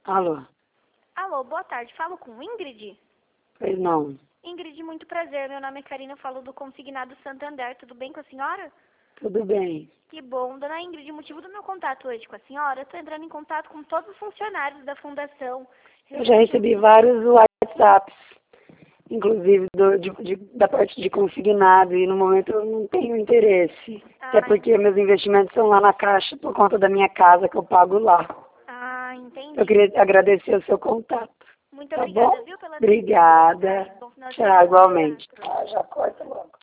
Alô? Alô, boa tarde. Falo com Ingrid? Pois não. Ingrid, muito prazer. Meu nome é Karina, eu falo do Consignado Santander. Tudo bem com a senhora? Tudo bem. Que bom. Dona Ingrid, o motivo do meu contato hoje com a senhora, eu estou entrando em contato com todos os funcionários da Fundação. Eu já recebi vários WhatsApps, inclusive da parte de consignado, e no momento eu não tenho interesse. Até porque meus investimentos são lá na Caixa por conta da minha casa que eu pago lá. Entendi. Eu queria agradecer o seu contato. Muito Tá obrigada, bom? viu, pela Obrigada. Bom final de Tchau, semana. igualmente. Já corta logo.